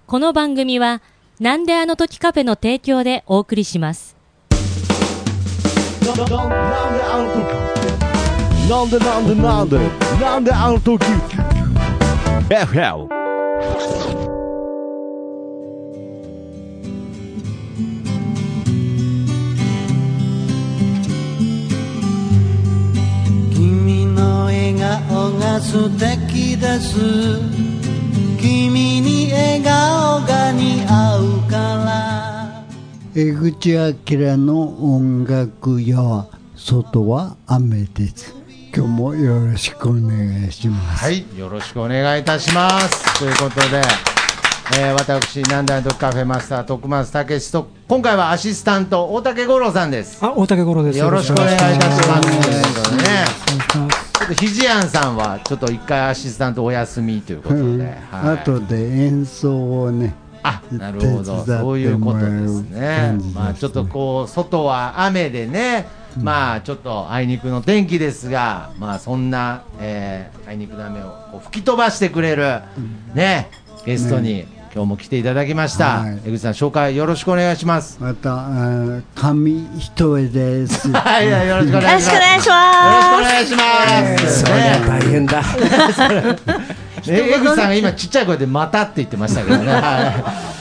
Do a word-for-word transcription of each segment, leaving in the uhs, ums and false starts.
この番組はなんであの時カフェの提供でお送りします。 なんであの時なんでなんでなんでなんであの時 エフエル君の笑顔が素敵です。君に笑顔が似合うから。 江口明の音楽や外は雨です。今日もよろしくお願いします。 はい、よろしくお願いいたします。ということで、えー、私なんであの時カフェマスター徳松武史と、今回はアシスタント大竹五郎さんです。 あ、大竹五郎です。 よろしくお願いいたします。ということでね、ちょっとひじやんさんはちょっと一回アシスタントお休みということで、うん、はい、 後で演奏をね、 あ、なるほど、そういうことですね。まあちょっとこう外は雨でね、うん、まあちょっとあいにくの天気ですが、まあそんな、えー、あいにくの雨をこう吹き飛ばしてくれる、うん、ね、ゲストに、ね、今日も来ていただきました。はい、江口さん、紹介よろしくお願いします。 また上一重です。 はい、よろしくお願いします。 よろしくお願いします。 よろしくお願いします。 それは大変だ。 江口さんが今ちっちゃい声でまたって言ってましたけどね。はい、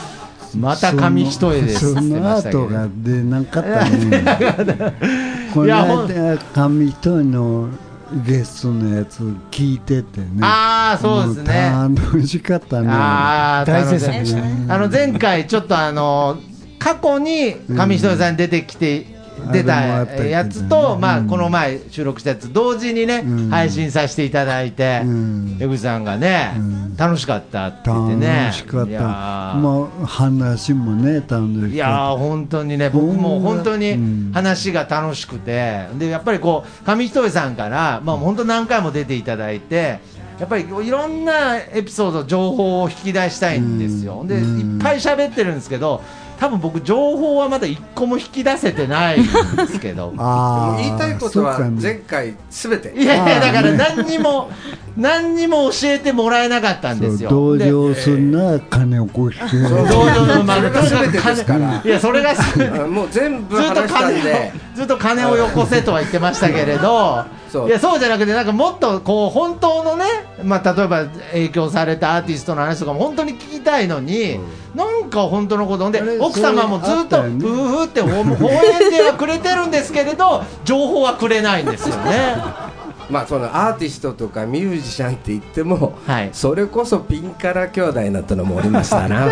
また紙一重ですって言ってましたけど。 その後が出なかったね。この間紙一重のゲストのやつ聞いててね。 ああ、そうですね。 楽しかったね。 ああ、大切ですね。あの前回ちょっとあの過去に紙一重さんに出てきて。出たやつと、まあ、この前収録したやつ同時にね、配信させていただいて、江口さんがね、楽しかったって言ってね。 楽しかった。まあ話もね、楽しかった。 いやー、本当にね、僕も本当に話が楽しくて、でやっぱりこう上一重さんから、まあ本当何回も出ていただいて。やっぱりいろんなエピソード、情報を引き出したいんですよ。でいっぱい喋ってるんですけど、多分僕情報はまだ一個も引き出せてないんですけどあ言いたいことは前回すべて、 いやいや、だから何にも何にも教えてもらえなかったんですよ。 同情するな、金をこう引き出す。 同情のまるすべてですから。 いや、それがもう全部話したんで、 ずっと金をよこせとは言ってましたけれど、いや、そうじゃなくて、なんかもっとこう本当のね、まあ例えば影響されたアーティストの話とかも本当に聞きたいのに、うん、なんか本当のことで、奥様もずっとふふふって応援ではくれてるんですけれど、情報はくれないんですよね。 まあそのアーティストとかミュージシャンって言っても、はい、それこそピンカラ兄弟になったのもおりましたな。い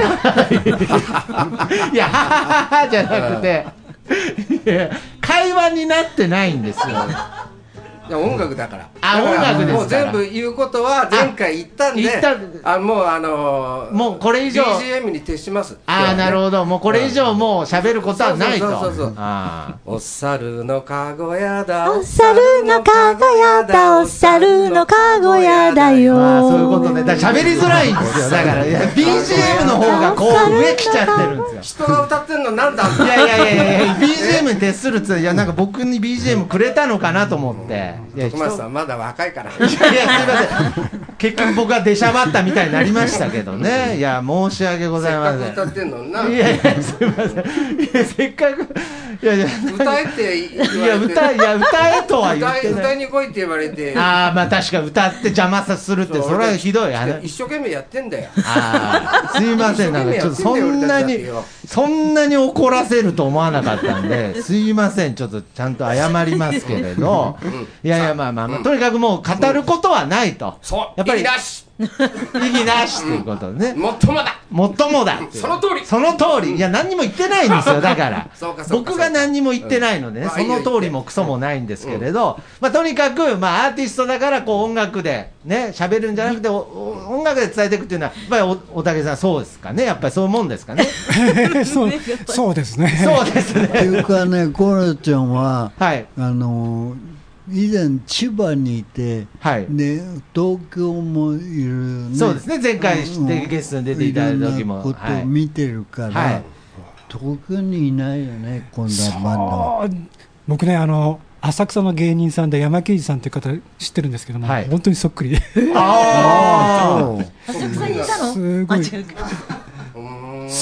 や、はははじゃなくて、いや、会話になってないんですよ。 いや、音楽だから。 あ、音楽ですから。 もう全部言うことは前回言ったんで、言ったあもうあのー、 もうこれ以上ビージーエム に徹します。 ああ、なるほど。もうこれ以上もう喋ることはないと。 そうそうそうそう。あお猿のかごやだ。 お猿のかごやだ。お猿のかごやだよ。 まあそういうことね。だから喋りづらいんですよ。だから ビージーエム の方がこう上来ちゃってるんですよ。 人が歌ってんのなんだ。 いやいやいやいや ビージーエム に徹するって、いやなんか僕に ビージーエム くれたのかなと思って。 徳松さんまだ若いから。いやいや、すいません。結局僕は出しゃばったみたいになりましたけどね。いや、申し訳ございません。 せっかく歌ってんのにな。 いやいや、すいません。いや、せっかく、いやいや、 歌えって言われて。 いや、歌え、いや、歌えとは言ってない。 歌いに来いって言われて。 ああ、まあ確か歌って邪魔さするって、それはひどい。 一生懸命やってんだよ。 ああ、すいません。なんかちょっとそんなに、そんなに怒らせると思わなかったんで、すいません。ちょっとちゃんと謝りますけれど。いやいや、まあまあまあ、とにかくもう語ることはないと。 そう。やっぱり。意義なし。 意義なしということでね。 もっともだ。 もっともだ。 その通り。 その通り。いや、何にも言ってないんですよ。だから。僕が何にも言ってないのでね、その通りもクソもないんですけれど、まあとにかく、まあアーティストだからこう音楽でね、喋るんじゃなくて、音楽で伝えていくっていうのは、やっぱり大竹さんそうですかね。やっぱりそういうもんですかね。 そう、そうですね。 そうですね。 っていうかね、コロちゃんは、はい、あの以前千葉にいて、はい、で東京もいる、ね、 そうですね、前回してゲストに出ていただいた時もいろんなことを見てるから、はい、特にいないよね、今度はバンド。 僕ね、あの浅草の芸人さんで山木さんという方知ってるんですけども、はい、本当にそっくりで。 ああ、 浅草にいたの？ すごい。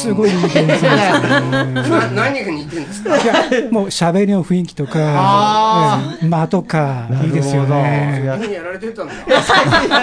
すごい似てるんですよ。 何が似てるんですか。 いやもう喋りの雰囲気とか、えー、間とかいいですよね。 何やられてたんだ。 いやア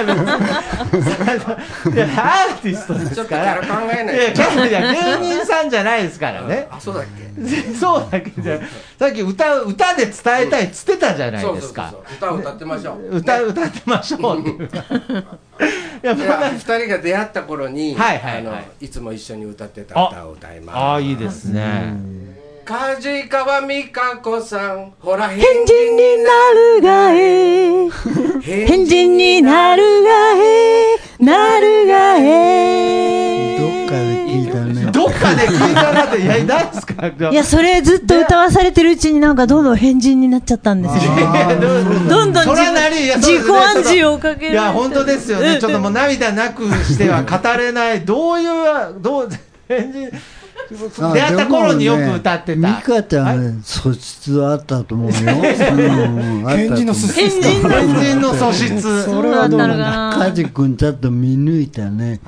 ーティストですから。 ちょっとキャラ考えない。いや芸人さんじゃないですからね。 あ、そうだっけ。 そうだけじゃ。さっき歌歌で伝えたいっつってたじゃないですか。 そうそうそうそう、歌を歌ってましょう。 歌歌ってましょうっていう。いやふたりが出会った頃に、はいはいはい、あのいつも一緒に歌ってた歌を歌います。 ああいいですね。 梶川美香子さん、ほら変人になるがえ変人になるがえなるがえどっかで聞いたね。 どっかで聞いたなって、いや何ですか。 いやそれずっと歌わされてるうちになんかどんどん変人になっちゃったんですよ。どんどん自己暗示をかける。 いや本当ですよね。ちょっともう涙なくしては語れない。どういうどう変人。出会った頃によく歌ってた。 美香ちゃんね、素質はあったと思うよ。変人の素質。 変人の素質。 それはどうなのかな。 梶君ちょっと見抜いたね。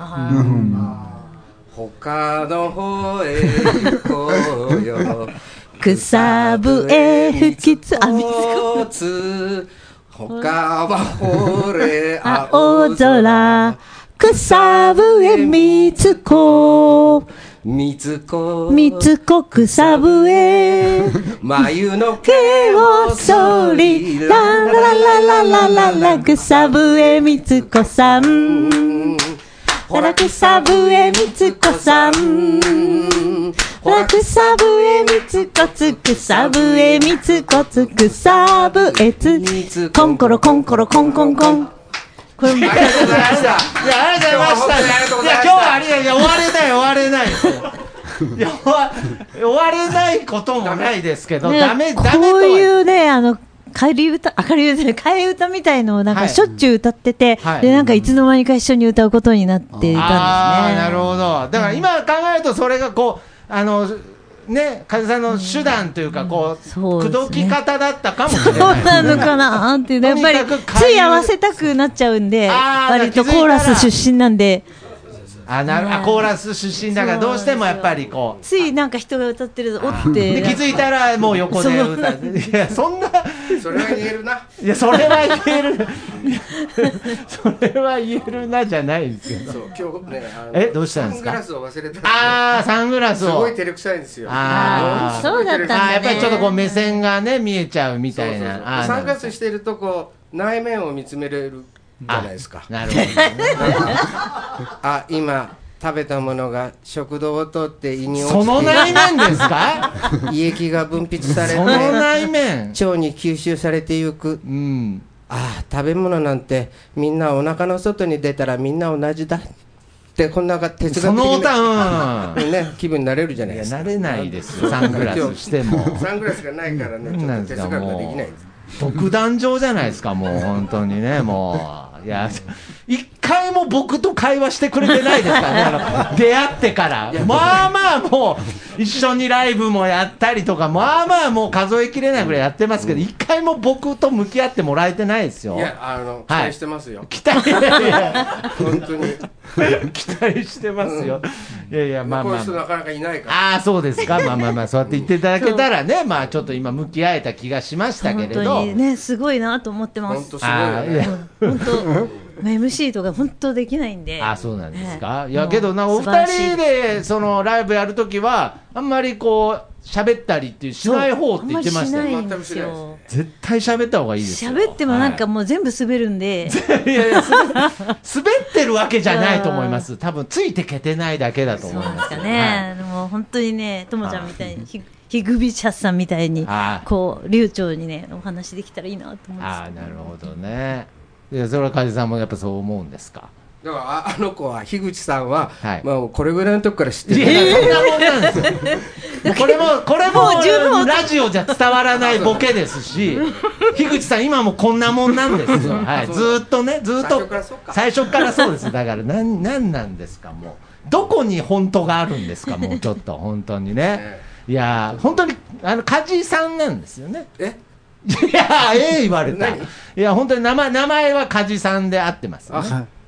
他の方へ行こうよ。 草笛吹きつあみつ他はほれ青空草笛みつこみつこみつこ草笛眉の毛をそりラララララララ草笛みつこさんほら草笛みつこさんほら草笛みつこつ草笛みつこつ草笛つコンコロコンコロコンコンコンこれもありがとうございました。いやありがとうございました。いや今日はありがとう。いや終われない終われないですよ。いや終われないこともないですけど、 ね、 ダメダメとこういうねあの仮歌明るい歌替え歌みたいのをなんかしょっちゅう歌ってて、はい、でなんかいつの間にか一緒に歌うことになっていたんですね。 ああなるほど。だから今考えるとそれがこうあのね、梶さんの手段というか、こう、口説き方だったかもしれない。 そうなのかなっていう、やっぱりつい合わせたくなっちゃうんで、割とコーラス出身なんで。 あなるあコーラス出身だからどうしてもやっぱりこうついなんか人が歌ってるとおってで気づいたらもう横で歌っていやそんなそれは言えるないやそれは言えるそれは言えるなじゃないんですけどそう今日ねえどうしたんですかサングラスを忘れたああサングラスをすごい照れくさいんですよああそうだったんだねやっぱりちょっとこう目線がね見えちゃうみたいなそうそうそうサングラスしてるとこう内面を見つめれるじゃないですかなるほど、ね、 あ今食べたものが食道を通って胃に落ちてその内面ですか胃液が分泌されてその内面腸に吸収されていく、 うん、 ああ食べ物なんてみんなお腹の外に出たらみんな同じだってこんな哲学的その歌、うんね、気分になれるじゃないですか。 いやなれないですよサングラスしてもサングラスがないからねちょっと哲学ができないです独壇場じゃないですかもう本当にねもういや一回も僕と会話してくれてないですからねあの出会ってからまあまあもう一緒にライブもやったりとかまあまあもう数えきれないぐらいやってますけど一回も僕と向き合ってもらえてないですよ。 いやあの期待してますよ、はい、 期待いや本当に期待してますよ、うん、いやいやまあまあ、 こういう人なかなかいないからああそうですかまあまあまあそうやって言っていただけたらねまあちょっと今向き合えた気がしましたけれど本当にねすごいなと思ってます。 本当すごいよね本当エムシー とか本当できないんで。 あそうなんですか、ね、いやけどなお二人でそのライブやるときはあんまりこう喋ったりっていうしない方って言ってましたよ。 あんまりしないんですよ。 絶対喋った方がいいですよ。 喋ってもなんかもう全部滑るんで、 はい、いやいや滑ってるわけじゃないと思います。多分ついてけてないだけだと思います。 そうですかね、はい、でも本当にねともちゃんみたいにひひぐびちゃさんみたいにこう流暢にねお話できたらいいなと思います。 ああなるほどね。いやそれは梶さんもやっぱそう思うんですか。 だから あ, あの子は樋口さんは、はいまあ、これぐらいの時から知ってる。 いやそんなもんなんですよこれもこれもラジオじゃ伝わらないボケですし樋口さん今もこんなもんなんですよ、はい、ずっとねずっと最初からそうですだから何なんなんですかもうどこに本当があるんですかもうちょっと本当にねいや本当にあの梶さんなんですよね。 えいやええ言われたいや本当に名前名前は梶さんで合ってますね。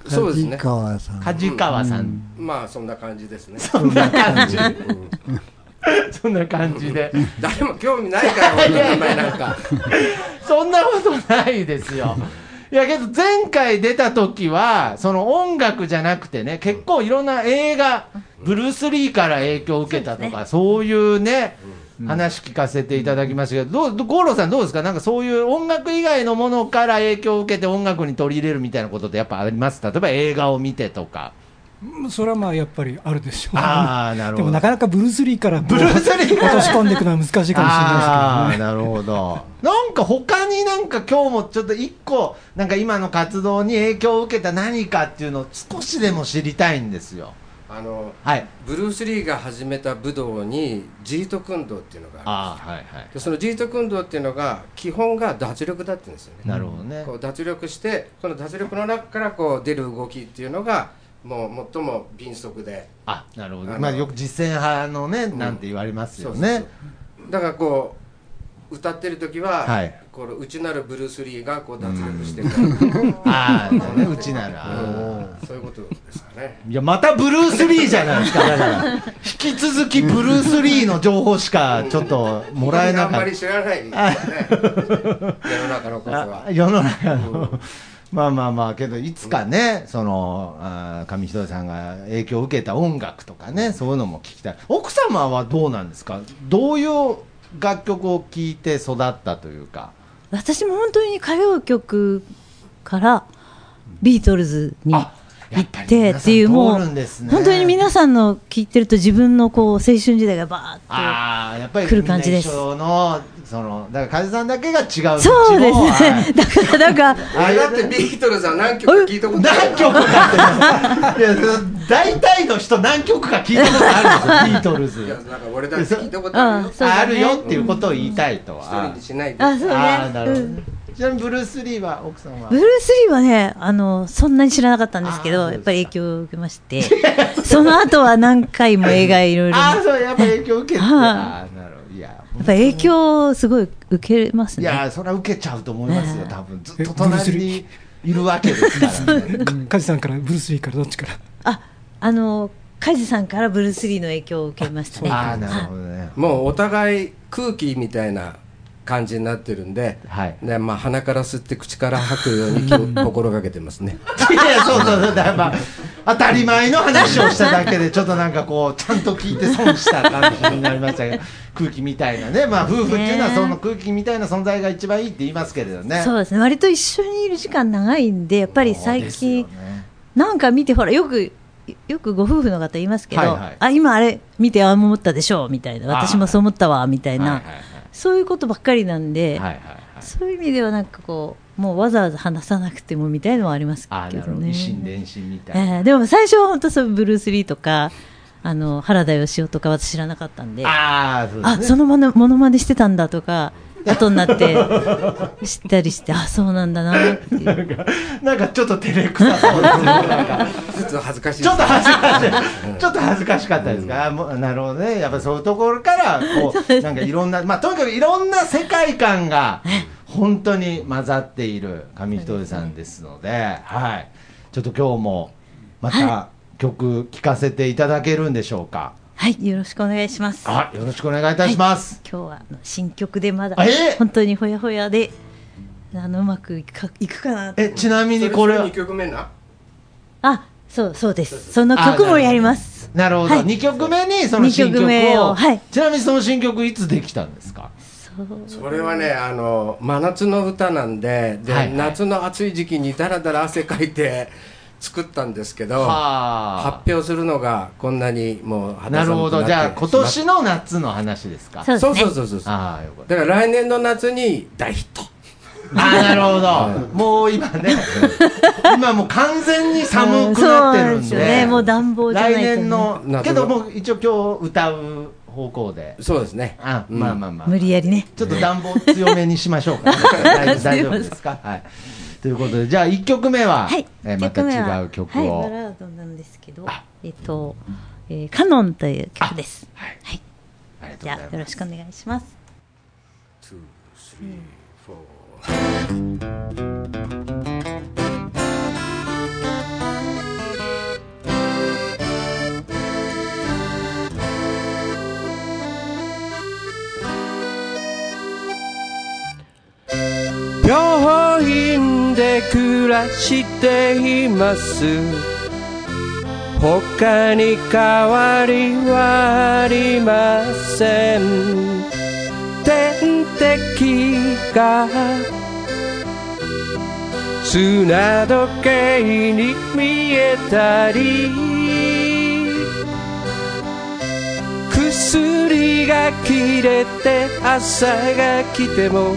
そうですね。 梶川さん。 梶川さん、 うん、まあそんな感じですね。 そんな感じ。そんな感じで。 誰も興味ないから俺の名前なんか。 そんなことないですよ。いやけど前回出た時はその音楽じゃなくてね、結構いろんな映画、ブルース・リーから影響を受けたとか、そういうね、話聞かせていただきましたけど、どう、五郎さんどうですか？なんかそういう音楽以外のものから影響を受けて音楽に取り入れるみたいなことってやっぱあります？例えば映画を見てとか。 それはまあやっぱりあるでしょう。 ああ、なるほど。 でもなかなかブルース・リーからブルースリー落とし込んでいくのは難しいかもしれないですけどね。 ああ、なるほど。なんか他になんか今日もちょっと一個なんか今の活動に影響を受けた何かっていうのを少しでも知りたいんですよ。 あの、 はい、 ブルース・リーが始めた武道にジート訓導っていうのがあるんです。 あ、はいはい、 でそのジート訓導っていうのが基本が脱力だって言うんですよね。 なるほどね。 こう脱力してこの脱力の中からこう出る動きっていうのがもう最も敏速で、 あ、なるほど。まあよく実践派のね、うん、なんて言われますよね。そうそうそう。だからこう歌ってる時は、 はい、 この内なるブルース・リーがこう脱力してる、 うん、ああ、ね、内なる、 あそういうことですかね。 いやまたブルース・リーじゃないですか。だから引き続きブルース・リーの情報しかちょっともらえなかった。 あんまり知らないですね。世の中のことは。 世の中の、うんまあまあまあけどいつかね、うん、そのあ上白石さんが影響を受けた音楽とかね、そういうのも聞きたい。奥様はどうなんですか？どういう楽曲を聴いて育ったというか。 私も本当に歌謡曲からビートルズに行ってっていう、もう本当に皆さんの聴いてると自分のこう青春時代がバーッと来る感じです。 そのだから梶さんだけが違う道を。 そうですね。だからなんかあれだってビートルズは何曲か聞いたことある。 何曲かっていや大体の人何曲か聞いたことあるんですよ。ビートルズ。いやなんか俺だけ聞いたことあるよ。 あ, あるよっていうことを言いたいとは。 一人にしないで。 あ、そうね。 あ、なるほど。うんちなみにブルース・リーは奥さんはブルース・リーはねあのそんなに知らなかったんですけど、やっぱり影響を受けましてその後は何回も映画いろいろあそうやっぱり影響を受けてあなるほどいややっぱ影響すごい受けますね。 いやそれは受けちゃうと思いますよ多分ずっと隣にいるわけですからね。 梶さんからブルース・リーからどっちから？ ああの梶さんからブルース・リーの影響を受けましたね。 あなるほどね。 もうお互い空気みたいな感じになってるんで、はいねまあ、鼻から吸って口から吐くように気を心がけてますね。 いやそうそうそうだ、まあ、当たり前の話をしただけでちょっとなんかこうちゃんと聞いて損した感じになりましたけど空気みたいなね、まあ、夫婦っていうのはその空気みたいな存在が一番いいって言いますけれどね。 そうですね割と一緒にいる時間長いんでやっぱり最近、ね、なんか見てほらよくよくご夫婦の方言いますけど、はいはい、あ今あれ見てああ思ったでしょみたいな私もそう思ったわみたいな、はいはいはい、そういうことばっかりなんで、はいはいはい、そういう意味ではなんかこうもうわざわざ話さなくてもみたいなのはありますけどね。あなるほど一心伝心みたいな、 えー、でも最初は本当そうブルース・リーとかあの原田芳雄とか私知らなかったんで、 あ、そうですね、 あそのものモノマネしてたんだとか後になって知ったりしてあそうなんだなっていうなんか、なんかちょっと照れくさそうですよなんかちょっと恥ずかしいちょっと恥ずかしいちょっと恥ずかしかったですか、うん、なるほどねやっぱそういうところからこうなんかいろんなまあとにかくいろんな世界観が本当に混ざっている上一さんですので、はい、ちょっと今日もまた曲聴かせていただけるんでしょうか。 はい、よろしくお願いします。 あ、よろしくお願いいたします。 はい、今日は新曲でまだ、 えー、 本当にほやほやであのうまくいくか、いくかなって。 え、ちなみにこれはにきょくめな。 あ、そうそうです。その曲もやります。 なるほど。はい、にきょくめにその新曲を。にきょくめを、はい。ちなみにその新曲いつできたんですか。 それはねあの真夏の歌なんで、で、はいはい、夏の暑い時期にだらだら汗かいて。作ったんですけど発表するのがこんなにもうなるほどじゃあ今年の夏の話ですか。 そうそうそうそうそうあよかっただから来年の夏に大ヒット。 ああなるほど、はい、もう今ね今もう完全に寒くなってるん で, そうですよねもう暖房じゃないと、ね、 来年のけどもう一応今日歌う方向でそうですねあ、うん、まあまあまあ無理やりねちょっと暖房強めにしましょうか、ね、大丈夫ですかはいということでじゃあいっきょくめは、はいえー、また違う曲をはいバラードなんですけどえっ、ー、と、えー、カノンという曲です。はい、はい、ありがとうございます。じゃあよろしくお願いします。 ツー、スリー、フォー暮らしています。他に変わりはありません。天敵が砂時計に見えたり、薬が切れて朝が来ても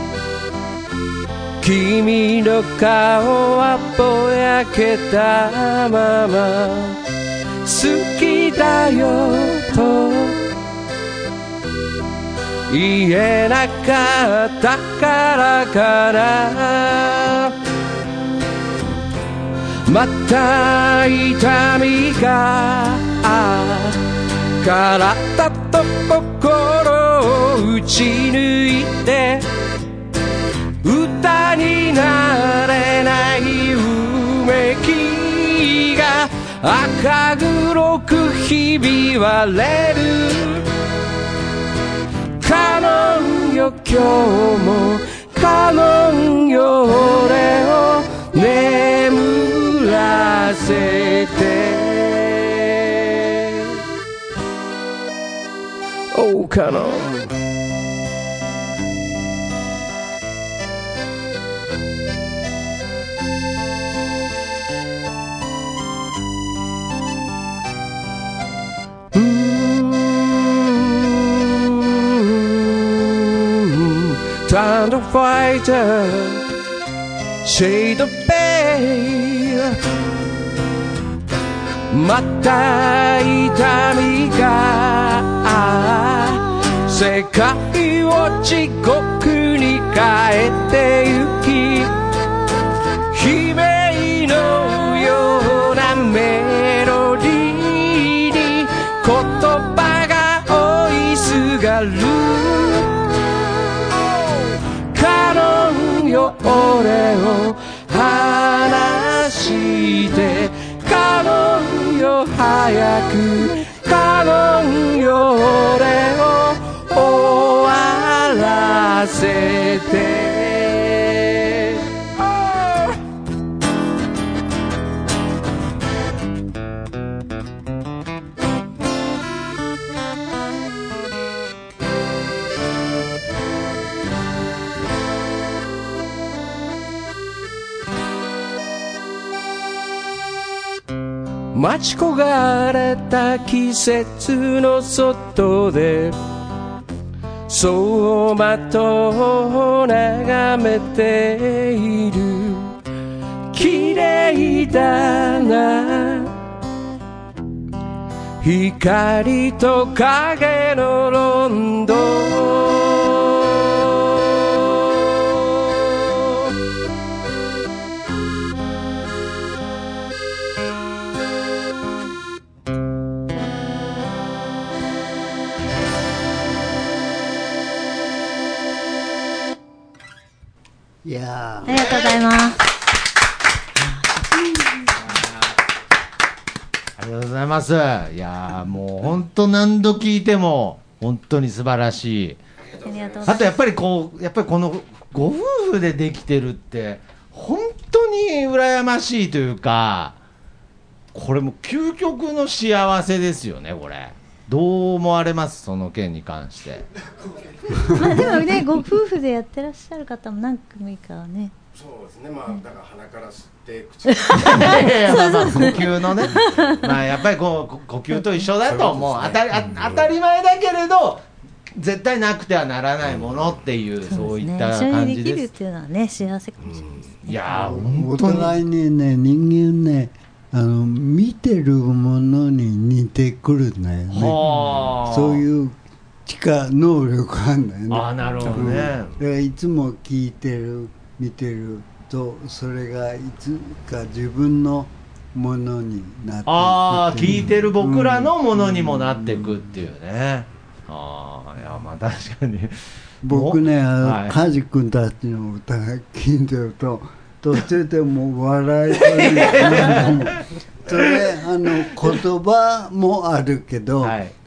君の顔はぼやけたまま、好きだよと言えなかったからかな。また痛みが体と心を打ち抜いて、歌になれないうめきが赤黒くひび割れる。カノンよ今日もカノンよ俺を眠らせて。Oh カノンThunder fighter, shade of pale. また痛みが世界を地獄に変えてゆき、悲鳴のようなメロディーに言葉が追いすがる。俺を離してカノンよ早くカノンよ俺を終わらせて。待ち焦がれた季節の外で走馬灯を眺めている。綺麗だな光と影のロンドン。 いやありがとうございます。 ありがとうございます。いやもう本当何度聞いても本当に素晴らしい。 ありがとうございます。 あとやっぱりこうやっぱりこのご夫婦でできてるって本当に羨ましいというか、これも究極の幸せですよね。これどう思われます、その件に関して。 まあでもね、ご夫婦でやってらっしゃる方も何組かはね。 そうですね、まあだから鼻から吸って口からいやいや、まあまあ呼吸のねまあやっぱりこう呼吸と一緒だと、もう当たり、当たり前だけれど絶対なくてはならないものっていう、うん、そういった感じです。 一緒にできるっていうのはね、幸せかもしれないですね。 いやお互いにね、人間ね、あの見てるものに似てくるんだよね。そういう力能力あるんだよね。 あ、なるほどね。だからいつも聞いてる見てると、それがいつか自分のものになっていく。 ああ、聞いてる僕らのものにもなっていくっていうね。うん、ああ、いやまあ確かに僕ね、あの、はい、カジ君たちの歌が聞いてると途中でもう笑いそうになるそれあの言葉もあるけど、はい、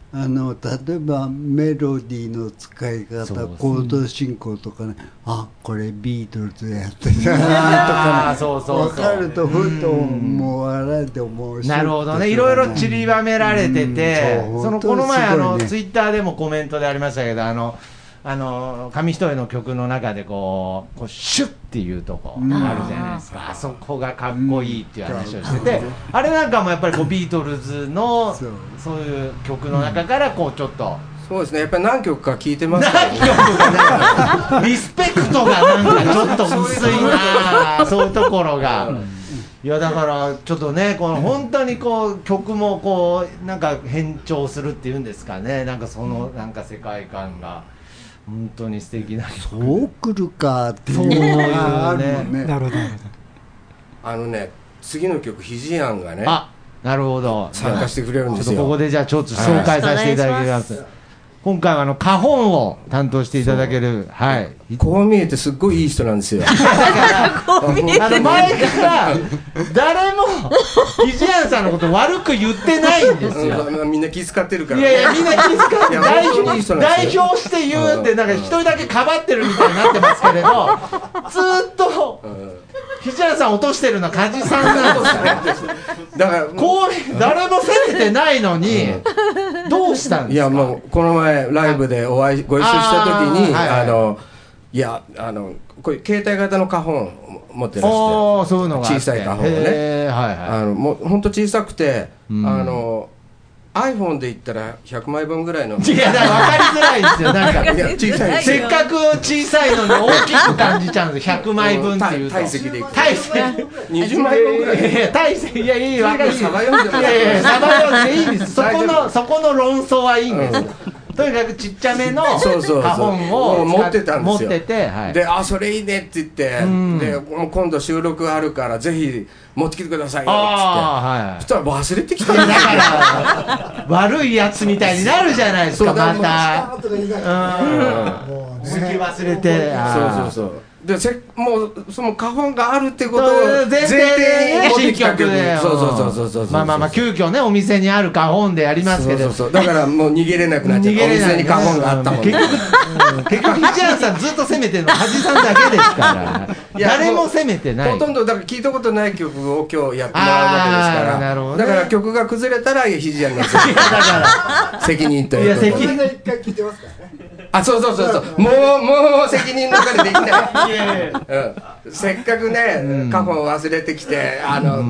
あの例えばメロディーの使い方、コード進行とかね、あこれビートルズやってたなとか、ね、分かるとふともう笑えて面白い。 なるほどね、いろいろ散りばめられてて、うん、そのこの前、ね、あのツイッターでもコメントでありましたけど、あのあの紙一重の曲の中でこうこうシュッっていうとこあるじゃないですか、うん、あそこがかっこいいっていう話をしてて、うん、あれなんかもやっぱりこうビートルズのそう、そういう曲の中からこうちょっと、 そうですね、やっぱり何曲か聴いてますから、ね、何曲かねリスペクトがなんかちょっと薄いなそういうところが、うん、いやだからちょっとねこの本当にこう曲もこうなんか変調するっていうんですかね、なんかそのなんか世界観が本当に素敵な曲、 そうくるかっていうのがあるもんね。 なるほど。 あのね次の曲ひじやんがね、 あ、なるほど、 参加してくれるんですよ。 ちょっとここでじゃあちょっと紹介させていただきます。今回はあの花本を担当していただける、はい、 こう見えてすっごいいい人なんですよ。 だからこう見えてあの前から誰もひじやんさんのこと悪く言ってないんですよ。 うん、みんな気遣ってるから、 ね、いやいやみんな気遣って代表代表して言うってなんか一人だけかばってるみたいになってますけれど、ずっとひじやんさん落としてるのは梶さんなんですよ。だからこう誰も責めてないのにどうしたんですか。 いやもうこの前ライブでお会いご一緒した時に、あ、はいはい、あのいやあのこういう携帯型の花本持ってらして、 そういうのが小さい花本をね、はいはい、あのもう本当小さくて、うん、あの iPhone で言ったらひゃくまいぶんぐらいの、 いやだから分かりづらいんですよ。なんかいや小さいせっかく小さいのに大きく感じちゃうんですよ。ひゃくまいぶんっていうと体積でいく体積にじゅうまいぶんぐらい、 いやいや体積いやいい分かりサバ読んでます。 いやいやサバ読んでいいんです。そこのそこの論争はいいんです、うん、とにかくちっちゃめの花本を持ってたんですよ。 持ってて、はい、 であそれいいねって言って、うん、でもう今度収録あるからぜひ持ってきてくださいよって言って、はい、そしたら忘れてきたんだから悪いやつみたいになるじゃないですか。またうん好き忘れて、 そうそうそうでせもうその花本があるってことを前提に持ってきた曲で、そうそうそうそうそうまあまあまあ急遽ねお店にある花本でやりますけど、そうそうそうだからもう逃げれなくなっちゃう。お店に花本があったもんね。 結局結局ひじやんさんずっと攻めてるの梶さんだけですから誰も攻めてない。 ほとんどだから聞いたことない曲を今日やってもらうわけですから、なるほど、ね、だから曲が崩れたらひじやんが責任ということで。いや責任一回聞いてますからね。 あ、そうそうそうそう、もうもう責任の中でできない。いやいや、うん、せっかくね、うん、過去を忘れてきて、あの、うん、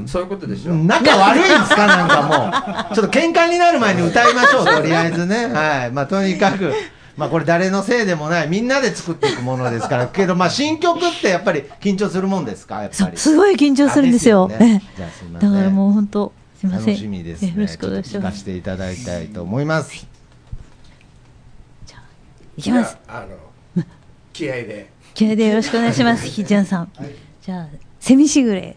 そういうことでしょ。 仲悪いんですかなんかもうちょっと喧嘩になる前に歌いましょうとりあえずね。はい、まあとにかく。まあこれ誰のせいでもないみんなで作っていくものですからけど、まあ新曲ってやっぱり緊張するもんですか。やっぱりすごい緊張するんですよ。ですよね、じゃあすいません、だからもう本当すいません、 楽しみですね。よろしくお願いします。聞かせていただきたいと思います。 じゃあいきます。 あの気合で気合でよろしくお願いします。ひじゃんさん、はい、じゃあセミしぐれ。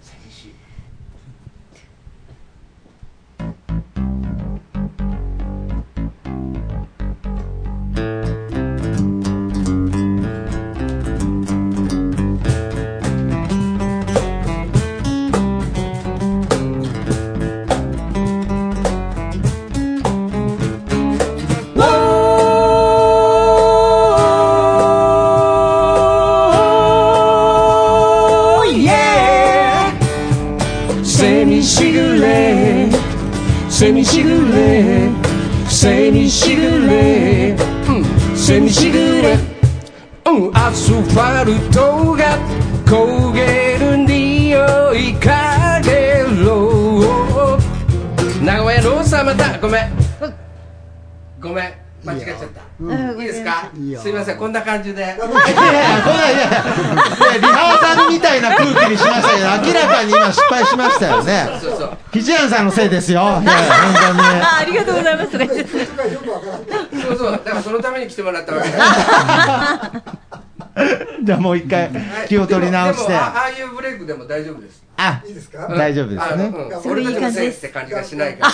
セミしぐれセミしぐれセミしぐれ、うん、アスファルトが焦げる匂いかげろ名古屋の王様だ。ごめんごめん間違えちゃった。うん、いいですか。いいすいません、こんな感じで。いやいや、いやいや、 リハーサルみたいな空気にしましたけど、明らかに今失敗しましたよね。そうそう。ひじやんさんのせいですよ。いや本当に。 あ、ありがとうございますね。 そうそう、だからそのために来てもらったわけだ。 じゃあもう一回気を取り直して。 でもああいうブレイクでも大丈夫です。 あ、いいですか。大丈夫ですね。 俺たちのせいって感じがしないから。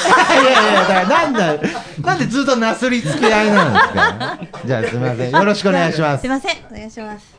いやいや、だからなんだなんでずっとなすりつき合いなんですか。じゃあすみません、よろしくお願いします。 すみません、お願いします。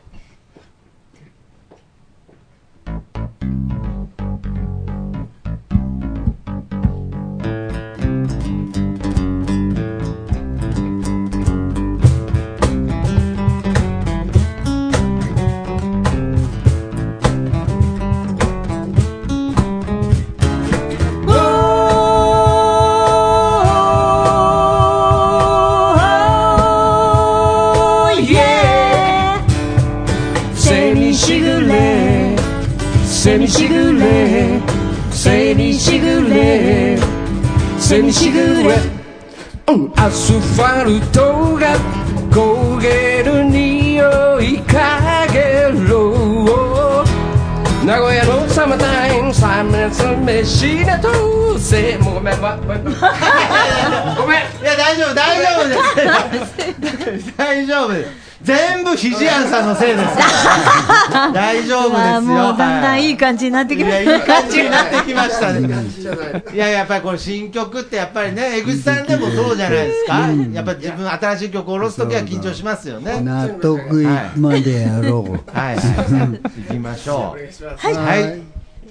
セミしぐれ、うん、アスファルトが焦げる匂いかげろ、名古屋のサマータイムサメス飯だとせもうごめんごめんごめんごめんいや大丈夫大丈夫です大丈夫です、全部ひじやんさんのせいです大丈夫ですよ。 もうだんだんいい感じになってきました、 いやいい感じになってきましたねいややっぱりこれ新曲ってやっぱりね、江口さんでもそうじゃないですか、やっぱり自分新しい曲を下ろすときは緊張しますよね。 納得までやろう。 はいはい行きましょう。はいはい、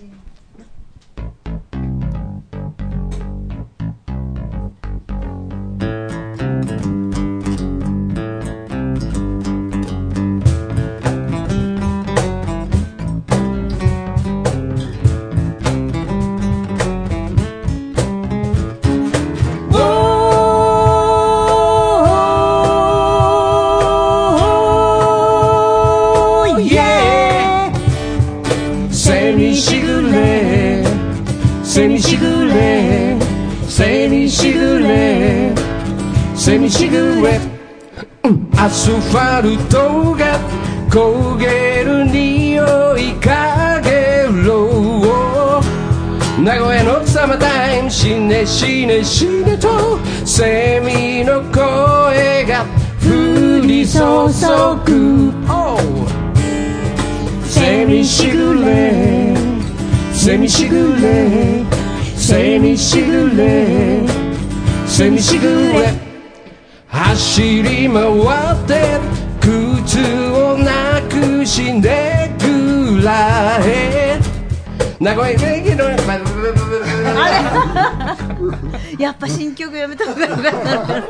セミしぐれセミしぐれセミしぐれセミしぐれ、アスファルトが焦げる匂いかげろ、名古屋のサマータイムしねしねしねとセミの声が降り注ぐ、セミしぐれセミしぐれセミしぐれセミしぐれ、走り回って靴をなくしねぐらへ、名古屋駅のやっぱ新曲やめた方がよかった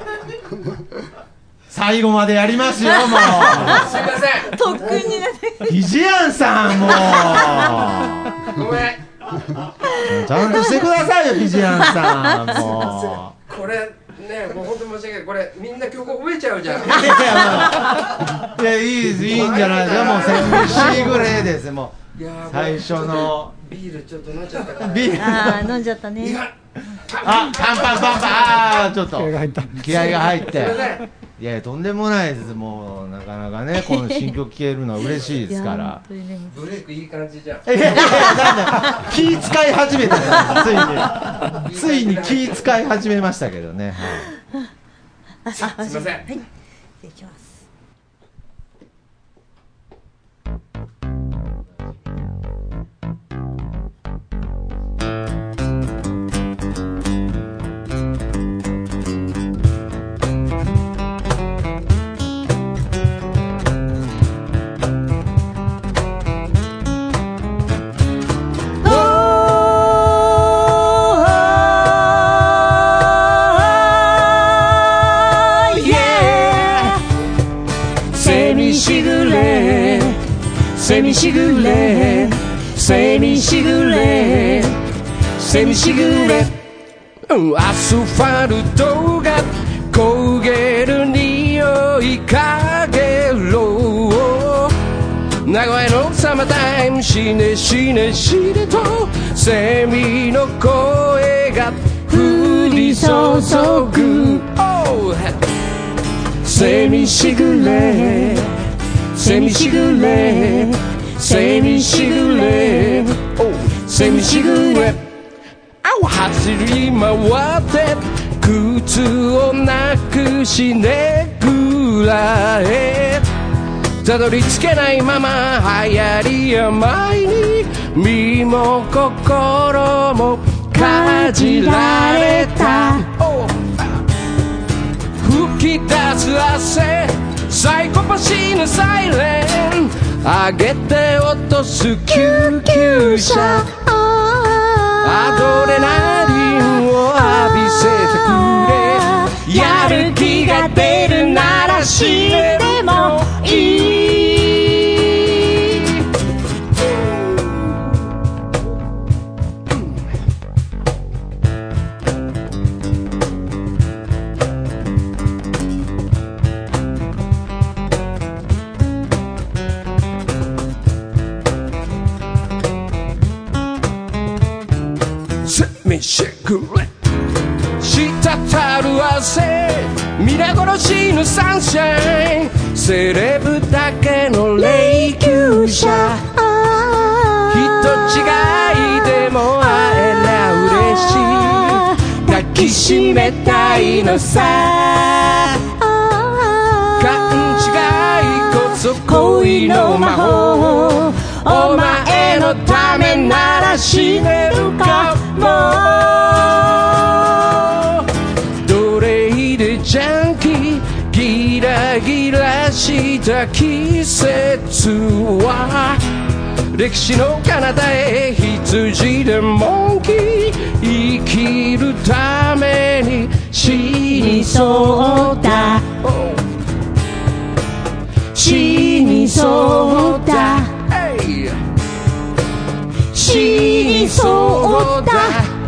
最後までやりますよもうすいません特訓になってひじやんさんもうごめんちゃんとしてくださいよひじやんさんもうこれね、もう本当に申し訳ない、これみんな曲覚えちゃうじゃんいやいや、まあ、いやいいです、いいんじゃないですか、もうセミシぐらいです、もう最初のビールちょっと飲んじゃったからビールあー飲んじゃったねあ、パンパンパンパン、あーちょっと気合が入った気合が入っていやいやとんでもないです、もうなかなかねこの新曲聴けるのは嬉しいですからブレイクいい感じじゃん。 いやいやいやなんだ気使い始めたついについに気使い始めましたけどね、はい、 すいません、はい、 いきます。 セミしぐれセミしぐれセミしぐれ、うん、アスファルトが焦げる匂いかげろ、名古屋のサマータイムしねしねしねとセミの声が降り注ぐ、oh、セミしぐれセミしぐれセミしぐれセミしぐれ、あ走り回って靴をなくしねぐらへ、たどり着けないまま流行り病に身も心もかじられた、吹き出す汗サイコパシーのサイレン上げて落とす救急車、アドレナリンを浴びせてくれ、やる気が出るなら死んでもいい、セミしぐれせ皆殺しのサンシャインセレブだけの霊柩車人違いでも会えりゃ嬉しい抱きしめたいのさ勘違いこそ恋の魔法お前のためなら死ねるかも奴隷でジャンキーギラギラした季節は歴史の彼方へ羊でモンキー生きるために死にそうだ死にそうだ死にそうだ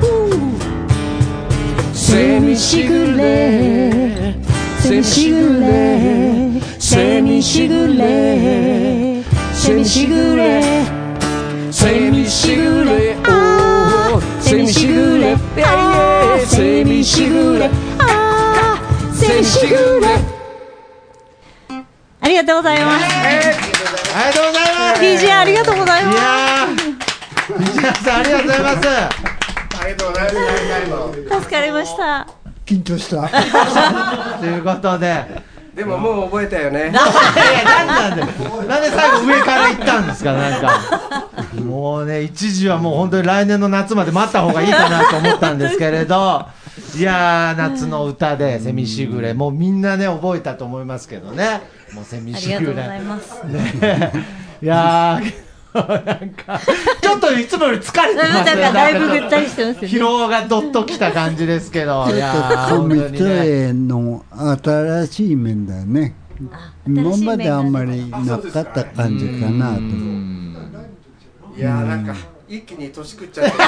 セミしぐれセミしぐれセミしぐれセミしぐれセミしぐれセミしぐれセミしぐれセミしぐれありがとうございます。 ありがとうございます。 ディージェー ありがとうございます。 いやー西原さんありがとうございます。 ありがとうございます。 助かりました。 緊張したということででももう覚えたよね。 いやなんでなんで最後上から行ったんですか。なんかもうね一時はもう本当に来年の夏まで待った方がいいかなと思ったんですけれどいやー夏の歌でセミしぐれもうみんなね覚えたと思いますけどねもうセミしぐれありがとうございますねいやーなんかちょっといつもより疲れてますね。 なんかだいぶぐったりしてますよね。 疲労がどっときた感じですけどいやーコミ本当にねットの新しい面だよね。今まであんまりなかった感じかなと。 いやーなんか一気に年食っちゃって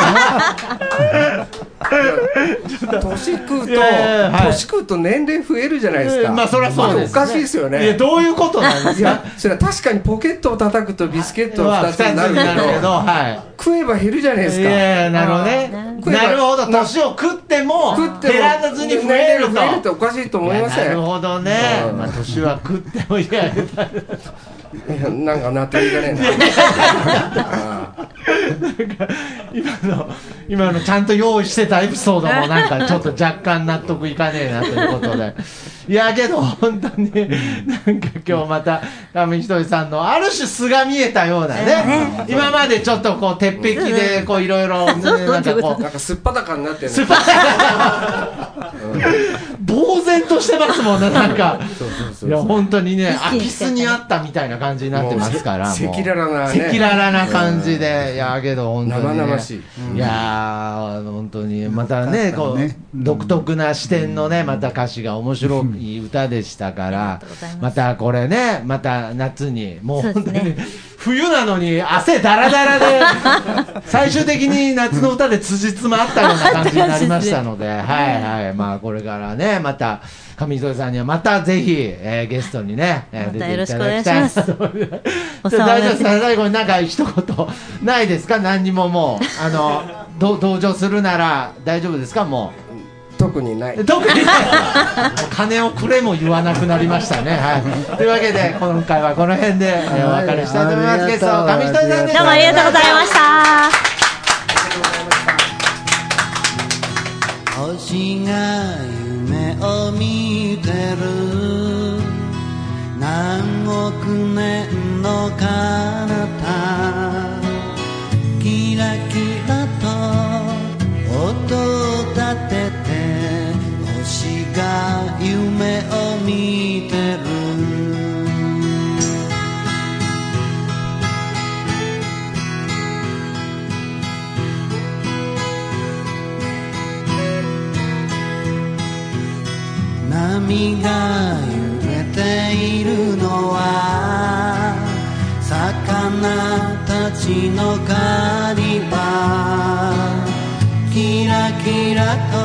年食うと、 いやいやいやはい年食うと年齢増えるじゃないですか。 まあそりゃそうですねおかしいですよね。 いやどういうことなんですか。 いやそれは確かにポケットを叩くとビスケットはふたつになるけふたつになるけどどはい食えば減るじゃないですか。 いやいやなるほどね食えばなるほど年を食っても食っても減らずに増えると増えるっておかしいと思いません。 なるほどねうんまあ年は食ってもいやいやなんか納得いかねえな。 今の今のちゃんと用意してたエピソードもなんかちょっと若干納得いかねえなということでいやけど本当になんか今日また上ひとりさんのある種素が見えたようなね今までちょっとこう鉄壁でこういろいろなんかこうなんかすっぱだかになってる。 すっぱ呆然としてますもんねなんかいや本当にね空き巣にあったみたいな感じになってますから赤裸々なね赤裸々な感じでいやけど本当に、ね、 生々しい、 うん、いや本当にまたねこう、ねうん、独特な視点のねまた歌詞が面白い歌でしたから、うん、またこれねまた夏にもう本当に、ね、冬なのに汗だらだらで最終的に夏の歌で辻褄あったような感じになりましたのではいはいまあこれからねまた上添さんにはまたぜひ、えー、ゲストにね、えー、出ていただきたいなと思います。大丈夫ですか最後になんか一言ないですか何にももうあのど登場するなら大丈夫ですかもう特にない特にない金をくれも言わなくなりましたねはいというわけで今回はこの辺で、えー、お別れしたいと思いますゲスト上ひとりさんでした。 どうもありがとうございました星が夢を見てる何億年の彼方キラキラと音を立てて星が夢を見てる波が揺れているのは魚たちの狩り場キラキラ